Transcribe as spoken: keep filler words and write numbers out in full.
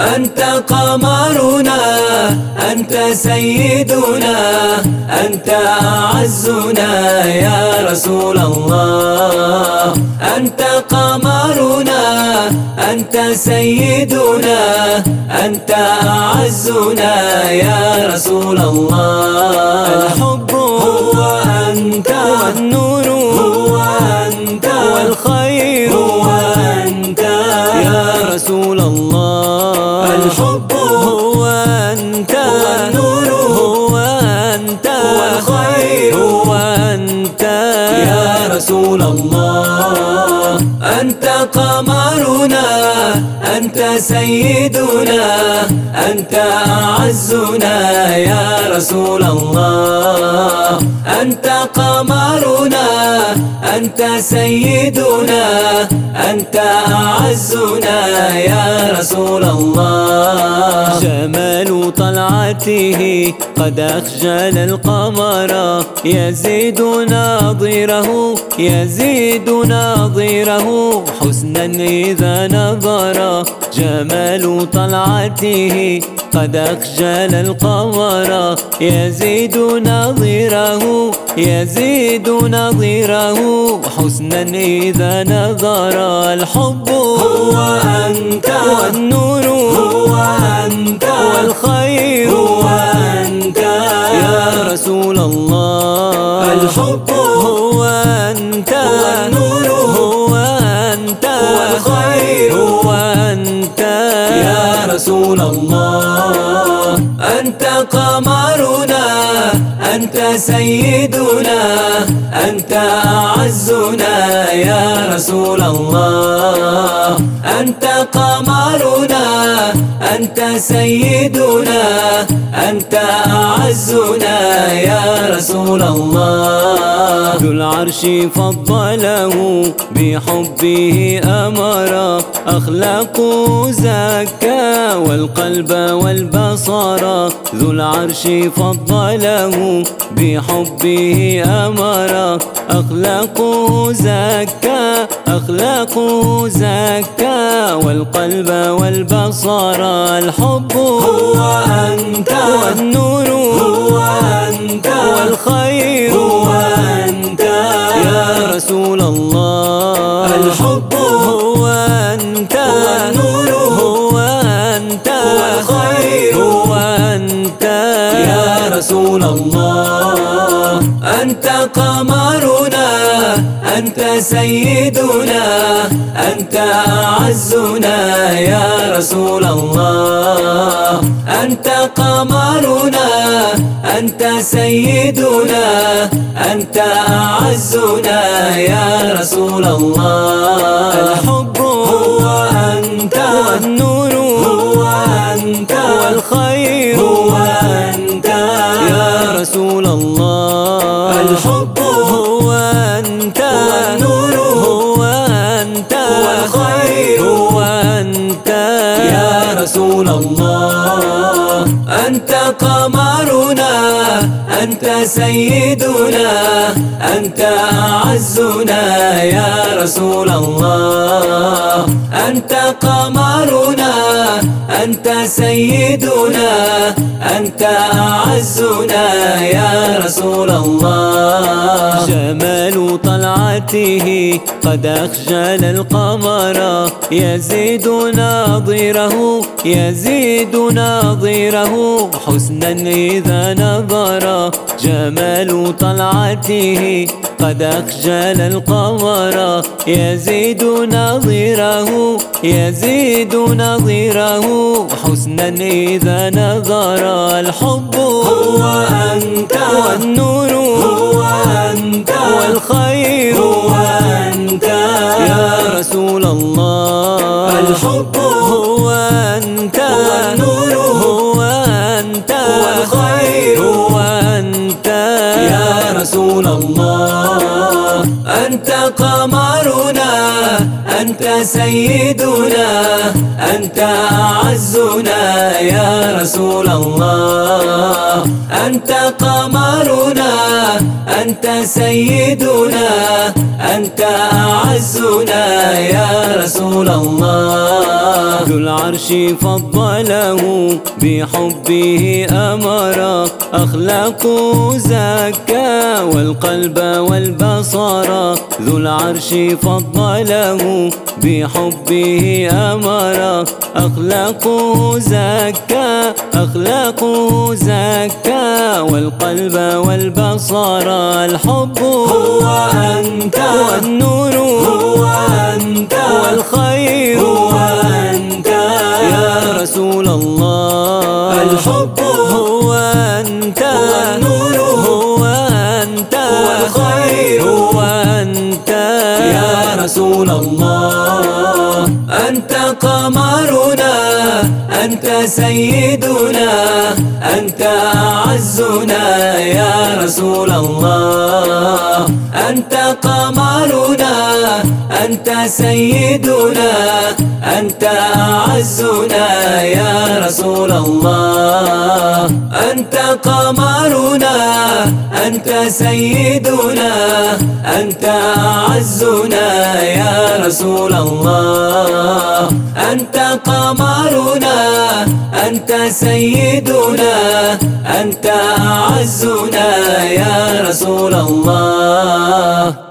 أنت قمرنا، أنت سيدنا، أنت أعزنا يا رسول الله. أنت قمرنا، أنت سيدنا، أنت أعزنا يا رسول الله. الحب هو أنت، والنور هو أنت، والخير هو أنت يا رسول الله. الحب هو أنت، والنور هو أنت، والخير هو أنت يا رسول الله. أنت قمرنا، أنت سيدنا، أنت أعزنا يا رسول الله. أنت قمرنا، أنت سيدنا، أنت أعزنا يا رسول الله. جمال طلعته قد أخجل القمر، يزيد ناظره، يزيد ناظره حسنا إذا نظر. جمال طلعته قد أخجل القمر، يزيد نظيره، يزيد نظيره حسنا إذا نظر. الحب هو أنت، والنور هو أنت، والخير هو أنت يا رسول الله. الحب هو أنت، والنور هو أنت، والخير هو أنت يا رسول الله. أنت قمرنا، أنت سيدنا، أنت أعزنا يا رسول الله. أنت قمرنا، أنت سيدنا، أنت أعزنا يا رسول الله. ذو العرش فضله بحبه أمر، أخلاقه زكى والقلب والبصر. ذو العرش فضله بحبه أمر، أخلاقه زكى، أخلاقه زكى والقلب والبصر. الحب هو أنت، والنور هو أنت، والخير هو أنت يا رسول الله. الحب هو أنت، والنور هو أنت، والخير هو أنت يا رسول الله. أنت قمرنا، أنت سيدنا، أنت أعزنا يا رسول الله. أنت قمرنا، أنت سيدنا، أنت أعزنا يا رسول الله. الحب هو أنت، والنور هو أنت، والخير هو أنت يا رسول الله. الحب هو أنت، والنور هو أنت، والخير هو أنت يا رسول الله. أنت قمرنا، أنت سيدنا، أنت أعزنا يا رسول الله. أنت قمرنا، أنت سيدنا، أنت أعزنا يا رسول الله. جمال طلعته قد أخجل القمر، يزيد ناظره، يزيد ناظره حسنا إذا نظر. جمال طلعته قد أخجل القمر، يزيد نظيره، يزيد نظيره حسنا إذا نظر. الحب هو أنت، والنور هو أنت، والخير هو أنت يا رسول الله. الحب هو أنت، والنور هو أنت، والخير هو أنت يا رسول الله. أنت قمرنا، أنت سيدنا أنت أعزنا يا رسول الله. أنت قمرنا أنت سيدنا أنت أعزنا يا رسول الله. ذو العرش فضله بحبه أمر، أخلاقه زكى والقلب والبصر. ذو العرش فضله بحبه أمر، أخلاقه زكى أخلاقه زكى والقلب والبصر. الحب هو أنت والنور هو أنت والخير هو أنت يا رسول الله. الحب هو أنت والنور هو أنت والخير هو أنت يا رسول الله. أنت قمرنا أنت سيدنا أنت أعزنا يا رسول الله. أنت قمرنا أنت سيدنا أنت أعزنا يا رسول الله. أنت قمرنا أنت سيدنا أنت أعزنا يا رسول الله. أنت قمرنا أنت سيدنا أنت أعزنا يا رسول الله.